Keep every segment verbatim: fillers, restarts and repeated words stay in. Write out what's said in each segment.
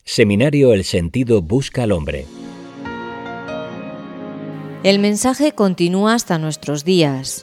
Seminario El Sentido busca al hombre. El mensaje continúa hasta nuestros días.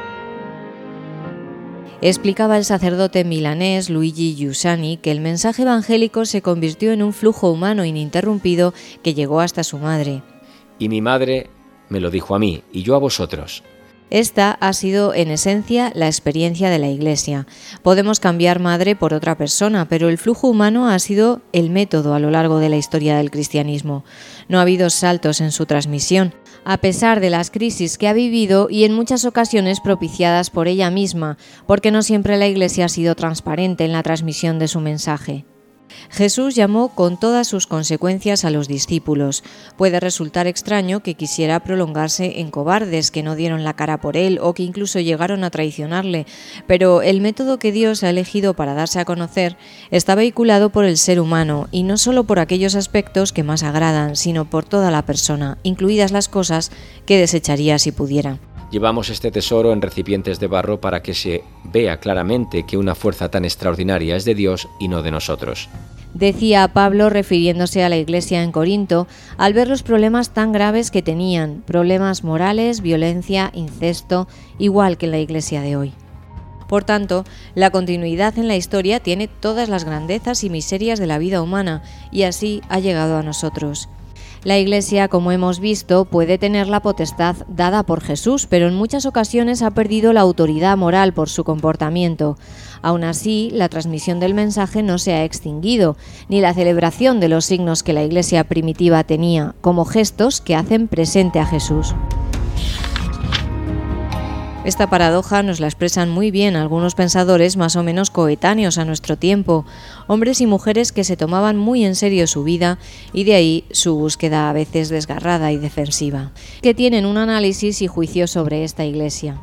Explicaba el sacerdote milanés Luigi Giussani que el mensaje evangélico se convirtió en un flujo humano ininterrumpido que llegó hasta su madre. Y mi madre me lo dijo a mí, y yo a vosotros. Esta ha sido, en esencia, la experiencia de la Iglesia. Podemos cambiar madre por otra persona, pero el flujo humano ha sido el método a lo largo de la historia del cristianismo. No ha habido saltos en su transmisión, a pesar de las crisis que ha vivido y en muchas ocasiones propiciadas por ella misma, porque no siempre la Iglesia ha sido transparente en la transmisión de su mensaje. Jesús llamó con todas sus consecuencias a los discípulos. Puede resultar extraño que quisiera prolongarse en cobardes que no dieron la cara por él o que incluso llegaron a traicionarle, pero el método que Dios ha elegido para darse a conocer está vehiculado por el ser humano y no solo por aquellos aspectos que más agradan, sino por toda la persona, incluidas las cosas que desecharía si pudiera. Llevamos este tesoro en recipientes de barro para que se vea claramente que una fuerza tan extraordinaria es de Dios y no de nosotros. Decía Pablo refiriéndose a la Iglesia en Corinto al ver los problemas tan graves que tenían, problemas morales, violencia, incesto, igual que en la Iglesia de hoy. Por tanto, la continuidad en la historia tiene todas las grandezas y miserias de la vida humana y así ha llegado a nosotros. La Iglesia, como hemos visto, puede tener la potestad dada por Jesús, pero en muchas ocasiones ha perdido la autoridad moral por su comportamiento. Aún así, la transmisión del mensaje no se ha extinguido, ni la celebración de los signos que la Iglesia primitiva tenía, como gestos que hacen presente a Jesús. Esta paradoja nos la expresan muy bien algunos pensadores más o menos coetáneos a nuestro tiempo, hombres y mujeres que se tomaban muy en serio su vida y de ahí su búsqueda a veces desgarrada y defensiva, que tienen un análisis y juicio sobre esta Iglesia.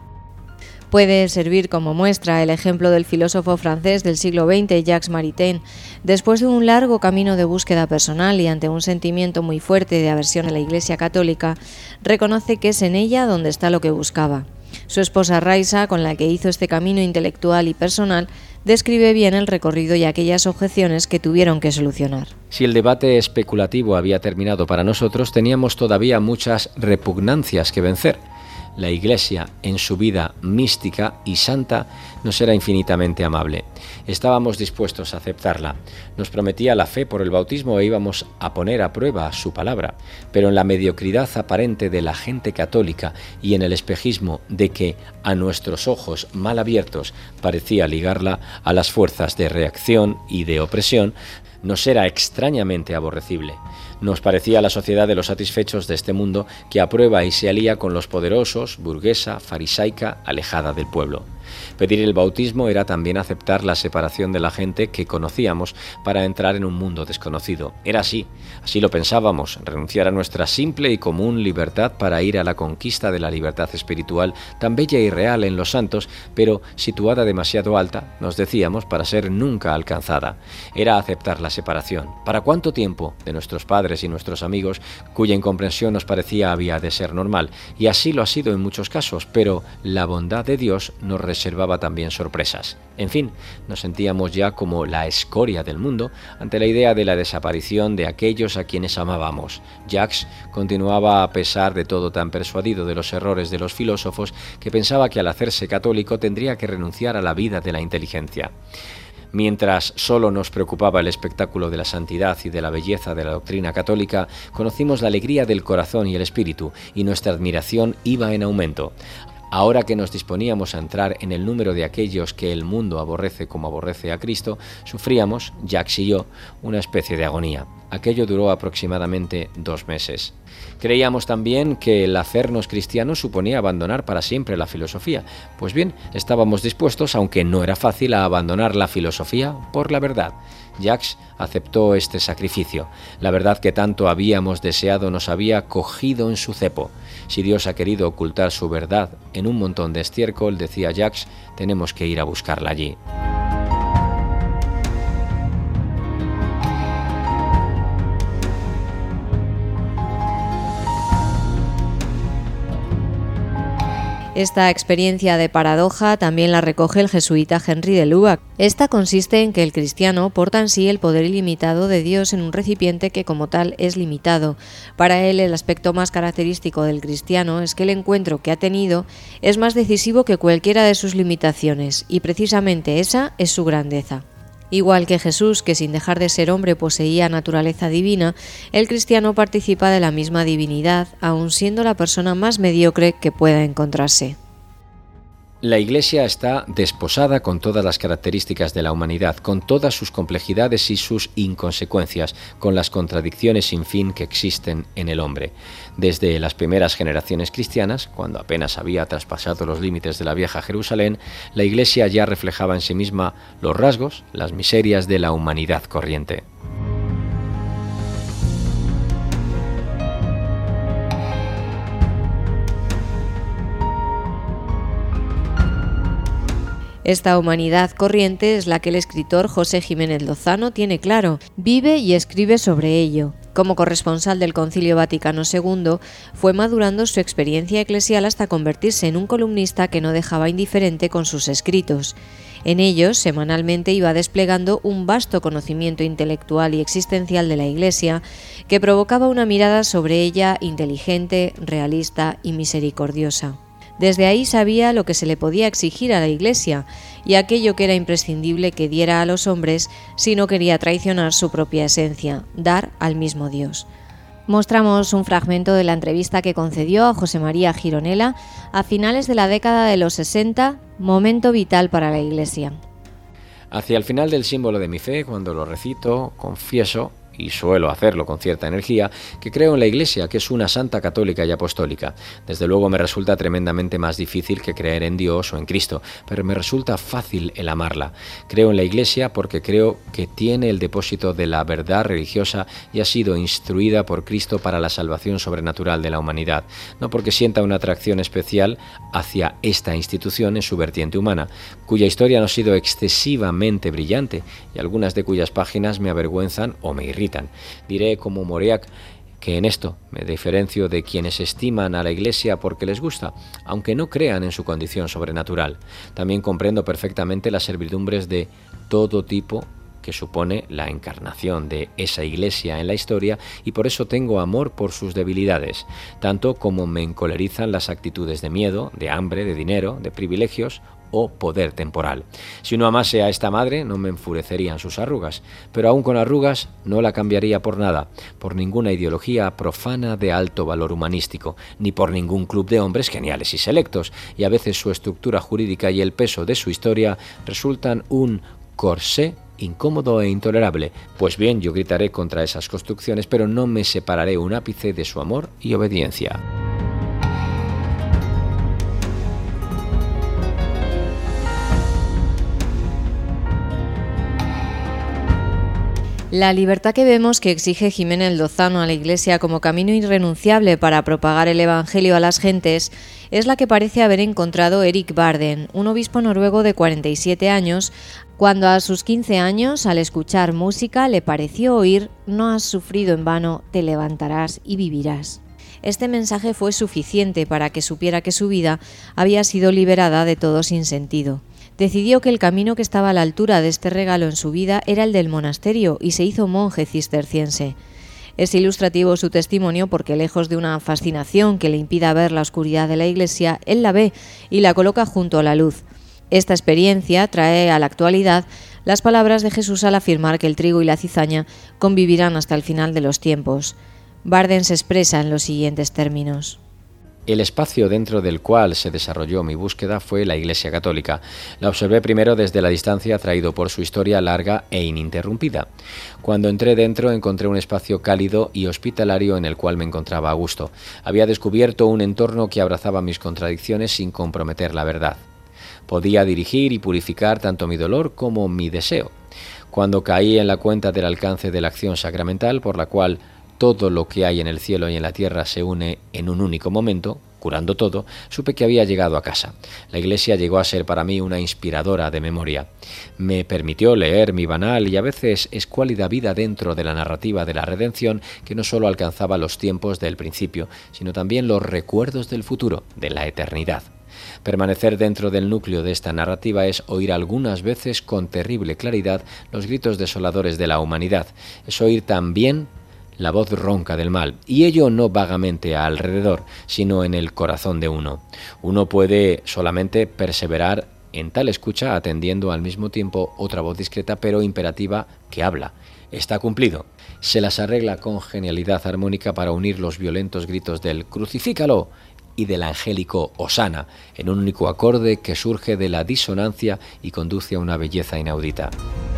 Puede servir como muestra el ejemplo del filósofo francés del siglo veinte, Jacques Maritain. Después de un largo camino de búsqueda personal y ante un sentimiento muy fuerte de aversión a la Iglesia católica, reconoce que es en ella donde está lo que buscaba. Su esposa Raisa, con la que hizo este camino intelectual y personal, describe bien el recorrido y aquellas objeciones que tuvieron que solucionar. Si el debate especulativo había terminado para nosotros, teníamos todavía muchas repugnancias que vencer. La Iglesia, en su vida mística y santa, nos era infinitamente amable. Estábamos dispuestos a aceptarla. Nos prometía la fe por el bautismo e íbamos a poner a prueba su palabra. Pero en la mediocridad aparente de la gente católica y en el espejismo de que, a nuestros ojos mal abiertos, parecía ligarla a las fuerzas de reacción y de opresión, nos era extrañamente aborrecible. Nos parecía la sociedad de los satisfechos de este mundo que aprueba y se alía con los poderosos, burguesa, farisaica, alejada del pueblo. Pedir el bautismo era también aceptar la separación de la gente que conocíamos para entrar en un mundo desconocido. Era así, así lo pensábamos, renunciar a nuestra simple y común libertad para ir a la conquista de la libertad espiritual, tan bella y real en los santos, pero situada demasiado alta, nos decíamos, para ser nunca alcanzada. Era aceptar la separación. ¿Para cuánto tiempo? De nuestros padres y nuestros amigos, cuya incomprensión nos parecía había de ser normal, y así lo ha sido en muchos casos, pero la bondad de Dios nos reservaba también sorpresas. En fin, nos sentíamos ya como la escoria del mundo ante la idea de la desaparición de aquellos a quienes amábamos. Jacques continuaba a pesar de todo tan persuadido de los errores de los filósofos que pensaba que al hacerse católico tendría que renunciar a la vida de la inteligencia. Mientras solo nos preocupaba el espectáculo de la santidad y de la belleza de la doctrina católica, conocimos la alegría del corazón y el espíritu, y nuestra admiración iba en aumento. Ahora que nos disponíamos a entrar en el número de aquellos que el mundo aborrece como aborrece a Cristo, sufríamos, Jacques y yo, una especie de agonía. Aquello duró aproximadamente dos meses. Creíamos también que el hacernos cristianos suponía abandonar para siempre la filosofía. Pues bien, estábamos dispuestos, aunque no era fácil, a abandonar la filosofía por la verdad. Jacques aceptó este sacrificio. La verdad que tanto habíamos deseado nos había cogido en su cepo. Si Dios ha querido ocultar su verdad en un montón de estiércol, decía Jacques, tenemos que ir a buscarla allí. Esta experiencia de paradoja también la recoge el jesuita Henry de Lubac. Esta consiste en que el cristiano porta en sí el poder ilimitado de Dios en un recipiente que como tal es limitado. Para él, el aspecto más característico del cristiano es que el encuentro que ha tenido es más decisivo que cualquiera de sus limitaciones, y precisamente esa es su grandeza. Igual que Jesús, que sin dejar de ser hombre poseía naturaleza divina, el cristiano participa de la misma divinidad, aun siendo la persona más mediocre que pueda encontrarse. La Iglesia está desposada con todas las características de la humanidad, con todas sus complejidades y sus inconsecuencias, con las contradicciones sin fin que existen en el hombre. Desde las primeras generaciones cristianas, cuando apenas había traspasado los límites de la vieja Jerusalén, la Iglesia ya reflejaba en sí misma los rasgos, las miserias de la humanidad corriente. Esta humanidad corriente es la que el escritor José Jiménez Lozano tiene claro, vive y escribe sobre ello. Como corresponsal del Concilio Vaticano segundo, fue madurando su experiencia eclesial hasta convertirse en un columnista que no dejaba indiferente con sus escritos. En ellos, semanalmente iba desplegando un vasto conocimiento intelectual y existencial de la Iglesia que provocaba una mirada sobre ella inteligente, realista y misericordiosa. Desde ahí sabía lo que se le podía exigir a la Iglesia y aquello que era imprescindible que diera a los hombres si no quería traicionar su propia esencia, dar al mismo Dios. Mostramos un fragmento de la entrevista que concedió a José María Gironella a finales de la década de los sesenta, momento vital para la Iglesia. Hacia el final del símbolo de mi fe, cuando lo recito, confieso, y suelo hacerlo con cierta energía, que creo en la Iglesia, que es una santa católica y apostólica. Desde luego me resulta tremendamente más difícil que creer en Dios o en Cristo, pero me resulta fácil el amarla. Creo en la Iglesia porque creo que tiene el depósito de la verdad religiosa y ha sido instruida por Cristo para la salvación sobrenatural de la humanidad, no porque sienta una atracción especial hacia esta institución en su vertiente humana, cuya historia no ha sido excesivamente brillante y algunas de cuyas páginas me avergüenzan o me irritan. Diré como Moriac que en esto me diferencio de quienes estiman a la Iglesia porque les gusta, aunque no crean en su condición sobrenatural. También comprendo perfectamente las servidumbres de todo tipo que supone la encarnación de esa Iglesia en la historia, y por eso tengo amor por sus debilidades, tanto como me encolerizan las actitudes de miedo, de hambre, de dinero, de privilegios o poder temporal. Si uno amase a esta madre, no me enfurecerían sus arrugas, pero aún con arrugas no la cambiaría por nada, por ninguna ideología profana de alto valor humanístico, ni por ningún club de hombres geniales y selectos, y a veces su estructura jurídica y el peso de su historia resultan un corsé incómodo e intolerable. Pues bien, yo gritaré contra esas construcciones, pero no me separaré un ápice de su amor y obediencia. La libertad que vemos que exige Jiménez Lozano a la Iglesia como camino irrenunciable para propagar el Evangelio a las gentes es la que parece haber encontrado Erik Varden, un obispo noruego de cuarenta y siete años, cuando a sus quince años, al escuchar música, le pareció oír «No has sufrido en vano, te levantarás y vivirás». Este mensaje fue suficiente para que supiera que su vida había sido liberada de todo sinsentido. Decidió que el camino que estaba a la altura de este regalo en su vida era el del monasterio y se hizo monje cisterciense. Es ilustrativo su testimonio porque, lejos de una fascinación que le impida ver la oscuridad de la Iglesia, él la ve y la coloca junto a la luz. Esta experiencia trae a la actualidad las palabras de Jesús al afirmar que el trigo y la cizaña convivirán hasta el final de los tiempos. Varden se expresa en los siguientes términos. El espacio dentro del cual se desarrolló mi búsqueda fue la Iglesia Católica. La observé primero desde la distancia, atraído por su historia larga e ininterrumpida. Cuando entré dentro encontré un espacio cálido y hospitalario en el cual me encontraba a gusto. Había descubierto un entorno que abrazaba mis contradicciones sin comprometer la verdad. Podía dirigir y purificar tanto mi dolor como mi deseo. Cuando caí en la cuenta del alcance de la acción sacramental, por la cual todo lo que hay en el cielo y en la tierra se une en un único momento, curando todo, supe que había llegado a casa. La Iglesia llegó a ser para mí una inspiradora de memoria. Me permitió leer mi banal y a veces escuálida vida dentro de la narrativa de la redención, que no solo alcanzaba los tiempos del principio, sino también los recuerdos del futuro, de la eternidad. Permanecer dentro del núcleo de esta narrativa es oír algunas veces con terrible claridad los gritos desoladores de la humanidad. Es oír también la voz ronca del mal, y ello no vagamente alrededor, sino en el corazón de uno. Uno puede solamente perseverar en tal escucha atendiendo al mismo tiempo otra voz discreta pero imperativa que habla. Está cumplido. Se las arregla con genialidad armónica para unir los violentos gritos del «crucifícalo» y del angélico «hosana» en un único acorde que surge de la disonancia y conduce a una belleza inaudita.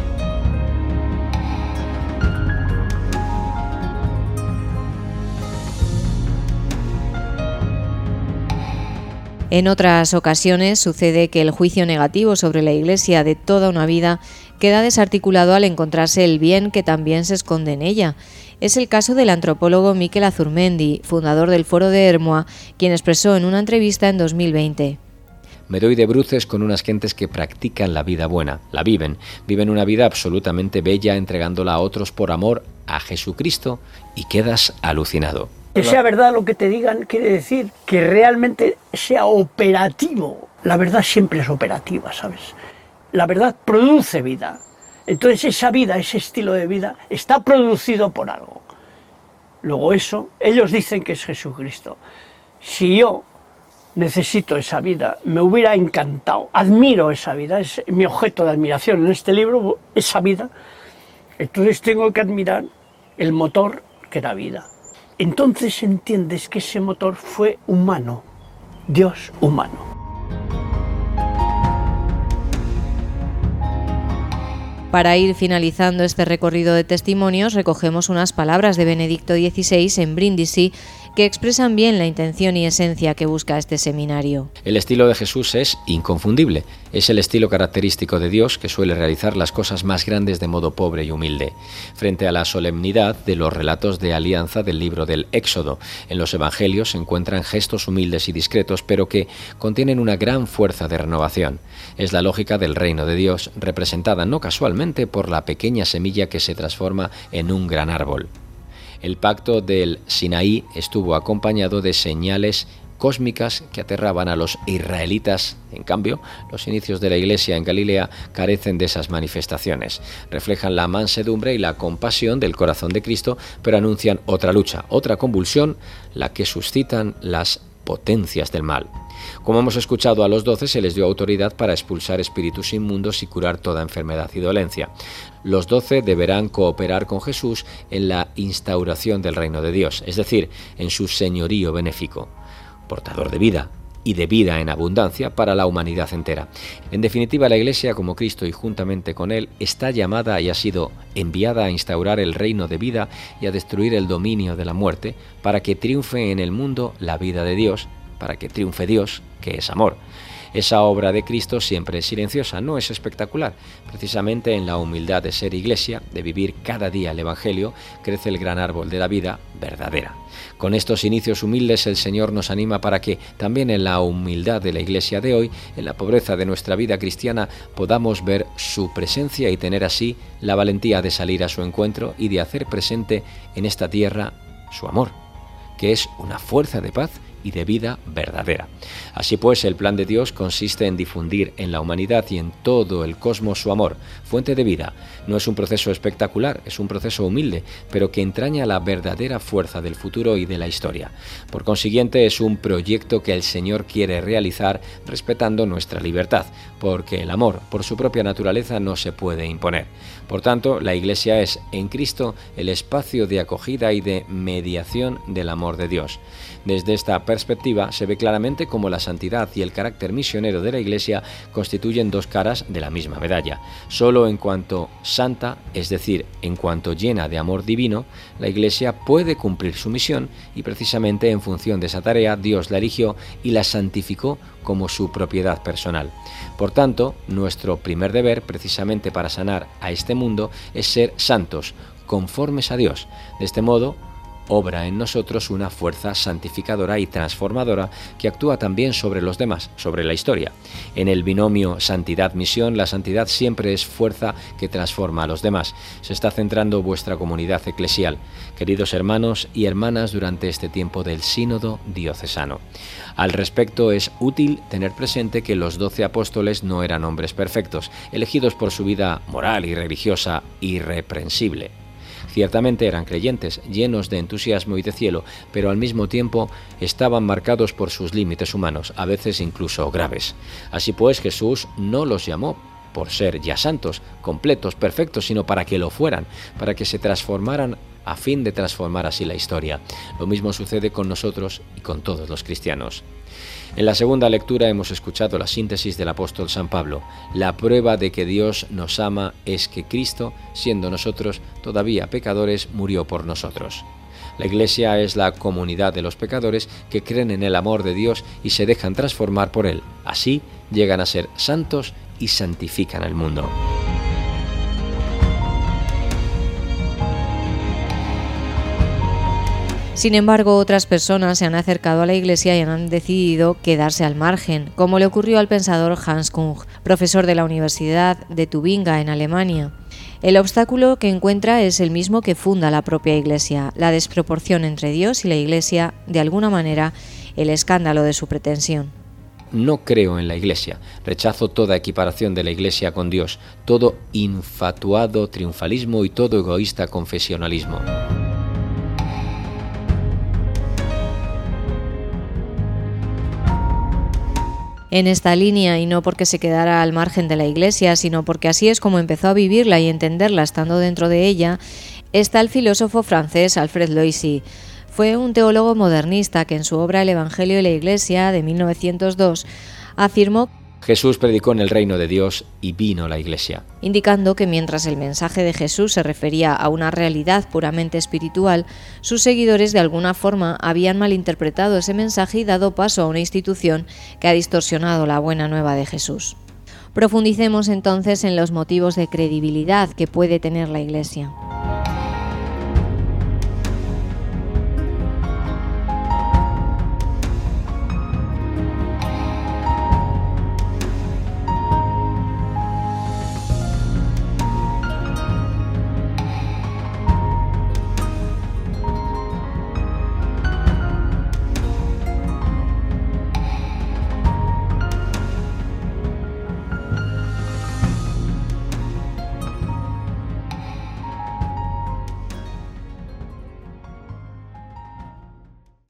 En otras ocasiones sucede que el juicio negativo sobre la Iglesia de toda una vida queda desarticulado al encontrarse el bien que también se esconde en ella. Es el caso del antropólogo Miquel Azurmendi, fundador del Foro de Hermoa, quien expresó en una entrevista en dos mil veinte. Me doy de bruces con unas gentes que practican la vida buena, la viven, viven una vida absolutamente bella entregándola a otros por amor a Jesucristo y quedas alucinado. Que sea verdad lo que te digan quiere decir que realmente sea operativo. La verdad siempre es operativa, ¿sabes? La verdad produce vida. Entonces esa vida, ese estilo de vida, está producido por algo. Luego eso, ellos dicen que es Jesucristo. Si yo necesito esa vida, me hubiera encantado, admiro esa vida, es mi objeto de admiración en este libro, esa vida. Entonces tengo que admirar el motor que da vida. Entonces entiendes que ese motor fue humano, Dios humano. Para ir finalizando este recorrido de testimonios, recogemos unas palabras de Benedicto dieciséis en Brindisi que expresan bien la intención y esencia que busca este seminario. El estilo de Jesús es inconfundible. Es el estilo característico de Dios que suele realizar las cosas más grandes de modo pobre y humilde. Frente a la solemnidad de los relatos de alianza del libro del Éxodo, en los evangelios se encuentran gestos humildes y discretos, pero que contienen una gran fuerza de renovación. Es la lógica del reino de Dios, representada no casualmente por la pequeña semilla que se transforma en un gran árbol. El pacto del Sinaí estuvo acompañado de señales cósmicas que aterraban a los israelitas. En cambio, los inicios de la Iglesia en Galilea carecen de esas manifestaciones. Reflejan la mansedumbre y la compasión del corazón de Cristo, pero anuncian otra lucha, otra convulsión, la que suscitan las potencias del mal. Como hemos escuchado, a los doce se les dio autoridad para expulsar espíritus inmundos y curar toda enfermedad y dolencia. Los doce deberán cooperar con Jesús en la instauración del reino de Dios, es decir, en su señorío benéfico, portador de vida y de vida en abundancia para la humanidad entera. En definitiva, la Iglesia, como Cristo y juntamente con Él, está llamada y ha sido enviada a instaurar el reino de vida y a destruir el dominio de la muerte, para que triunfe en el mundo la vida de Dios, para que triunfe Dios, que es amor. Esa obra de Cristo siempre es silenciosa, no es espectacular. Precisamente en la humildad de ser Iglesia, de vivir cada día el Evangelio, crece el gran árbol de la vida verdadera. Con estos inicios humildes el Señor nos anima para que también en la humildad de la Iglesia de hoy, en la pobreza de nuestra vida cristiana, podamos ver su presencia y tener así la valentía de salir a su encuentro y de hacer presente en esta tierra su amor, que es una fuerza de paz y de vida verdadera. Así pues, el plan de Dios consiste en difundir en la humanidad y en todo el cosmos su amor, fuente de vida. No es un proceso espectacular, es un proceso humilde, pero que entraña la verdadera fuerza del futuro y de la historia. Por consiguiente, es un proyecto que el Señor quiere realizar respetando nuestra libertad, porque el amor, por su propia naturaleza, no se puede imponer. Por tanto, la Iglesia es, en Cristo, el espacio de acogida y de mediación del amor de Dios. Desde esta perspectiva se ve claramente cómo la santidad y el carácter misionero de la Iglesia constituyen dos caras de la misma medalla. Solo en cuanto santa, es decir, en cuanto llena de amor divino, la Iglesia puede cumplir su misión y precisamente en función de esa tarea Dios la eligió y la santificó como su propiedad personal. Por tanto, nuestro primer deber, precisamente para sanar a este mundo, es ser santos, conformes a Dios. De este modo, obra en nosotros una fuerza santificadora y transformadora que actúa también sobre los demás, sobre la historia. En el binomio santidad-misión, la santidad siempre es fuerza que transforma a los demás. Se está centrando vuestra comunidad eclesial, queridos hermanos y hermanas, durante este tiempo del sínodo diocesano. Al respecto, es útil tener presente que los doce apóstoles no eran hombres perfectos, elegidos por su vida moral y religiosa irreprensible. Ciertamente eran creyentes, llenos de entusiasmo y de cielo, pero al mismo tiempo estaban marcados por sus límites humanos, a veces incluso graves. Así pues, Jesús no los llamó por ser ya santos, completos, perfectos, sino para que lo fueran, para que se transformaran a fin de transformar así la historia. Lo mismo sucede con nosotros y con todos los cristianos. En la segunda lectura hemos escuchado la síntesis del apóstol San Pablo. La prueba de que Dios nos ama es que Cristo, siendo nosotros todavía pecadores, murió por nosotros. La Iglesia es la comunidad de los pecadores que creen en el amor de Dios y se dejan transformar por Él. Así llegan a ser santos y santifican al mundo. Sin embargo, otras personas se han acercado a la Iglesia y han decidido quedarse al margen, como le ocurrió al pensador Hans Kung, profesor de la Universidad de Tubinga en Alemania. El obstáculo que encuentra es el mismo que funda la propia Iglesia, la desproporción entre Dios y la Iglesia, de alguna manera, el escándalo de su pretensión. No creo en la Iglesia, rechazo toda equiparación de la Iglesia con Dios, todo infatuado triunfalismo y todo egoísta confesionalismo. En esta línea, y no porque se quedara al margen de la Iglesia, sino porque así es como empezó a vivirla y entenderla estando dentro de ella, está el filósofo francés Alfred Loisy. Fue un teólogo modernista que en su obra El Evangelio y la Iglesia, de mil novecientos dos, afirmó: Jesús predicó en el reino de Dios y vino la Iglesia, indicando que mientras el mensaje de Jesús se refería a una realidad puramente espiritual, sus seguidores de alguna forma habían malinterpretado ese mensaje y dado paso a una institución que ha distorsionado la buena nueva de Jesús. Profundicemos entonces en los motivos de credibilidad que puede tener la Iglesia.